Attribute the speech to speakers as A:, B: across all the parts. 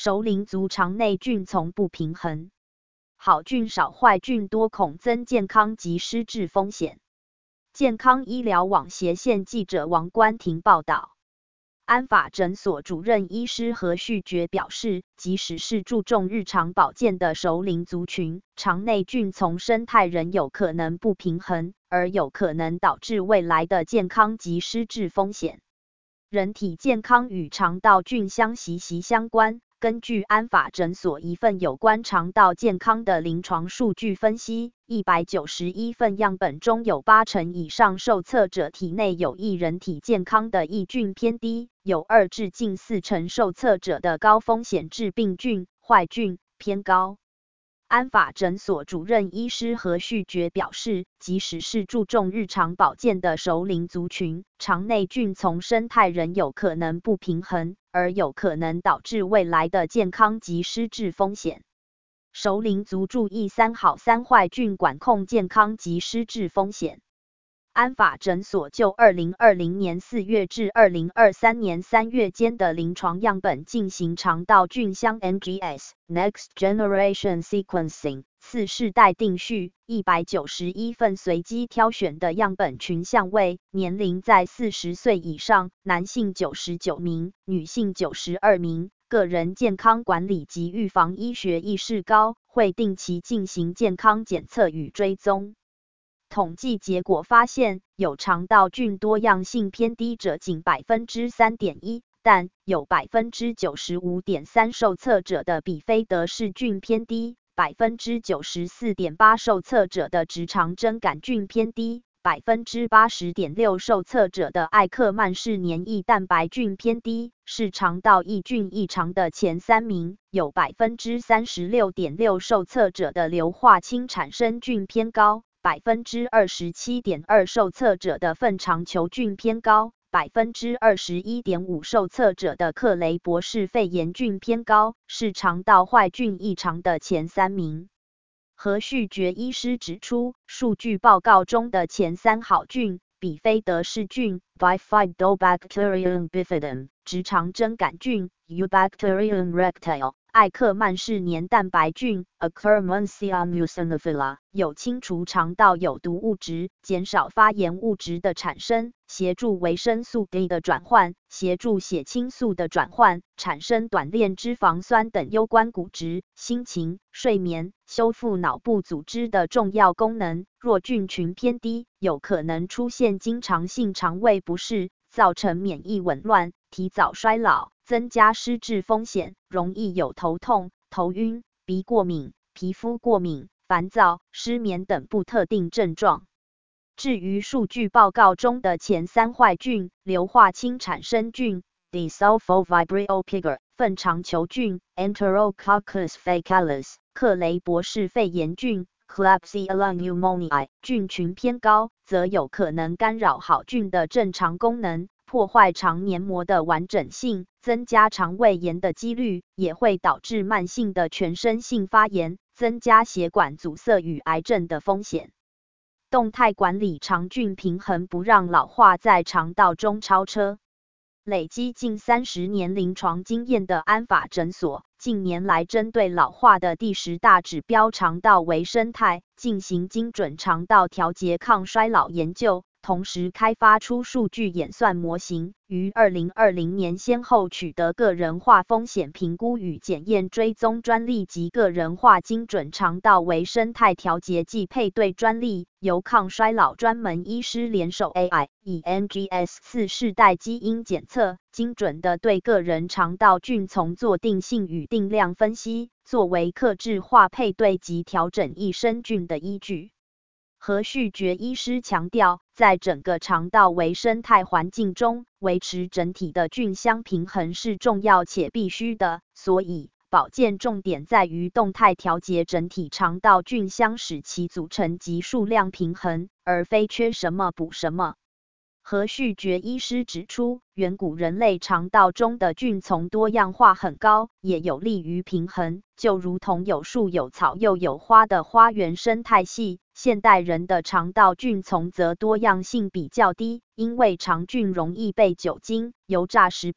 A: 熟龄族肠内菌丛不平衡，好菌少坏菌多恐增健康及失智风险。健康医疗网斜线记者王冠婷报道。安法诊所主任医师何旭觉表示，即使是注重日常保健的熟龄族群，肠内菌丛生态仍有可能不平衡，而有可能导致未来的健康及失智风险。人体健康与肠道菌相息息相关。根据安法诊所一份有关肠道健康的临床数据分析，191份样本中有80%以上受测者体内有益人体健康的益菌偏低，有2至近40%受测者的高风险致病菌、坏菌偏高。安法诊所主任医师何旭觉表示，即使是注重日常保健的熟龄族群，肠内菌丛生态仍有可能不平衡，而有可能导致未来的健康及失智风险。熟龄族注意3好3坏菌管控健康及失智风险。安法诊所就2020年4月至2023年3月间的临床样本进行肠道菌相 NGS Next Generation Sequencing 次世代定序，191份随机挑选的样本群项为年龄在40岁以上，男性99名，女性92名，个人健康管理及预防医学意识高，会定期进行健康检测与追踪。统计结果发现，有肠道菌多样性偏低者仅 3.1%， 但有 95.3% 受测者的比菲德氏菌偏低， 94.8% 受测者的直肠针杆菌偏低， 80.6% 受测者的艾克曼氏黏液蛋白菌偏低，是肠道益菌异常的前3名，有 36.6% 受测者的硫化氢产生菌偏高。27.2% 受测者的粪肠球菌偏高， 21.5% 受测者的克雷伯氏肺炎菌偏高，是肠道坏菌异常的前3名。何旭觉医师指出，数据报告中的前3好菌，比菲德氏菌 Bifidobacterium bifidum、直肠针杆菌 Eubacterium rectile、艾克曼氏黏蛋白菌 Akkermansia mucinophila 有清除肠道有毒物质，减少发炎物质的产生，协助维生素 D 的转换，协助血清素的转换，产生短链脂肪酸等攸关骨质、心情、睡眠、修复脑部组织的重要功能。若菌群偏低，有可能出现经常性肠胃不适，造成免疫紊乱，提早衰老，增加失智风险，容易有头痛、头晕、鼻过敏、皮肤过敏、烦躁、失眠等不特定症状。至于数据报告中的前3坏菌，硫化氢产生菌 Desulfovibrio piger、粪肠球菌 Enterococcus faecalis、克雷伯氏肺炎菌Klebsiella pneumoniae 菌群偏高，则有可能干扰好菌的正常功能，破坏肠黏膜的完整性，增加肠胃炎的几率，也会导致慢性的全身性发炎，增加血管阻塞与癌症的风险。动态管理肠菌平衡，不让老化在肠道中超车。累积近30年临床经验的安法诊所，近年来针对老化的第10大指标肠道微生态，进行精准肠道调节抗衰老研究，同时开发出数据演算模型，于2020年先后取得个人化风险评估与检验追踪专利及个人化精准肠道微生态调节剂配对专利，由抗衰老专门医师联手 AI， 以 NGS 次世代基因检测，精准地对个人肠道菌丛做定性与定量分析，作为客制化配对及调整益生菌的依据。何旭觉医师强调，在整个肠道微生态环境中，维持整体的菌相平衡是重要且必须的，所以保健重点在于动态调节整体肠道菌相，使其组成及数量平衡，而非缺什么补什么。何旭觉医师指出，远古人类肠道中的菌丛多样化很高，也有利于平衡，就如同有树有草又有花的花园生态系。现代人的肠道菌丛则多样性比较低，因为肠菌容易被酒精、油炸食品、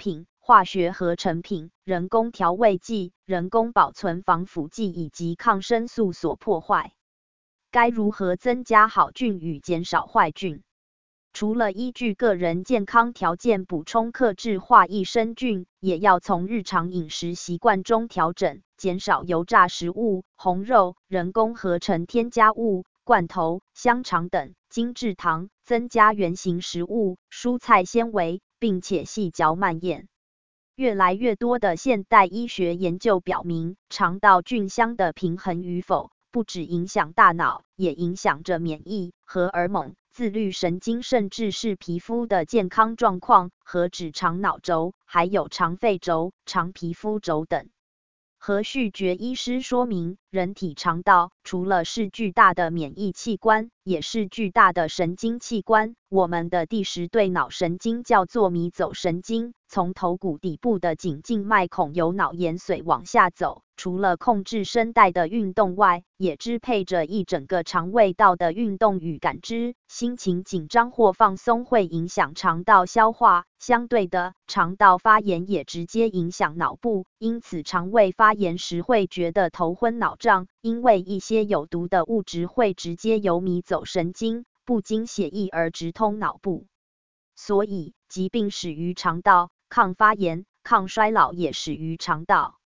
A: 化学合成品、人工调味剂、人工保存防腐剂以及抗生素所破坏。该如何增加好菌与减少坏菌？除了依据个人健康条件补充克制化益生菌，也要从日常饮食习惯中调整，减少油炸食物、红肉、人工合成添加物、罐头、香肠等精制糖，增加原型食物、蔬菜纤维，并且细嚼慢咽。越来越多的现代医学研究表明，肠道菌相的平衡与否，不只影响大脑，也影响着免疫、荷尔蒙、自律神经，甚至是皮肤的健康状况。何止肠脑轴，还有肠肺轴、肠皮肤轴等。何旭觉医师说明，人体肠道除了是巨大的免疫器官，也是巨大的神经器官。我们的第10对脑神经叫做迷走神经，从头骨底部的颈静脉孔由脑延髓往下走，除了控制声带的运动外，也支配着一整个肠胃道的运动与感知。心情紧张或放松会影响肠道消化，相对的，肠道发炎也直接影响脑部，因此肠胃发炎时会觉得头昏脑胀，因为一些有毒的物质会直接由迷走神经不经血液而直通脑部。所以，疾病始于肠道，抗发炎、抗衰老也始于肠道。